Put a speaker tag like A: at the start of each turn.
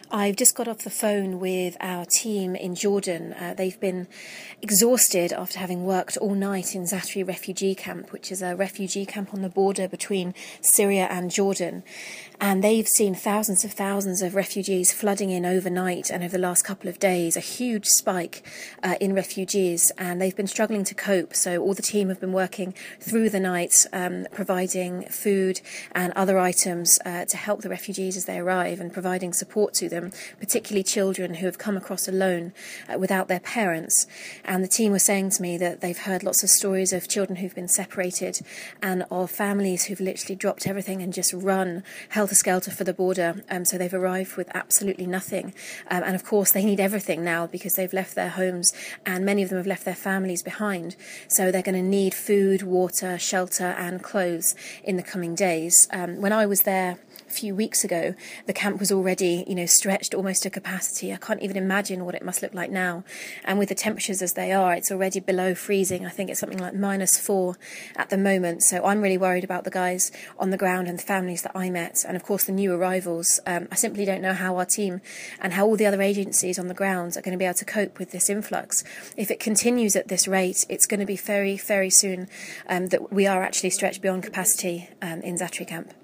A: I've just got off the phone with our team in Jordan. They've been exhausted after having worked all night in Zatari refugee camp, which is a refugee camp on the border between Syria and Jordan. And they've seen thousands of refugees flooding in overnight and over the last couple of days, a huge spike in refugees. And they've been struggling to cope. So all the team have been working through the night, providing food and other items to help the refugees as they arrive and providing support to them, particularly children who have come across alone without their parents. And the team was saying to me that they've heard lots of stories of children who've been separated and of families who've literally dropped everything and just run helter-skelter for the border. So they've arrived with absolutely nothing. And of course, they need everything now because they've left their homes and many of them have left their families behind. So they're going to need food, water, shelter and clothes in the coming days. When I was there a few weeks ago, the camp was already, stretched almost to capacity. I can't even imagine what it must look like now. And with the temperatures as they are, it's already below freezing. I think it's something like -4 at the moment. So I'm really worried about the guys on the ground and the families that I met. And of course, the new arrivals. I simply don't know how our team and how all the other agencies on the ground are going to be able to cope with this influx. If it continues at this rate, it's going to be very, very soon that we are actually stretched beyond capacity in Zatari camp.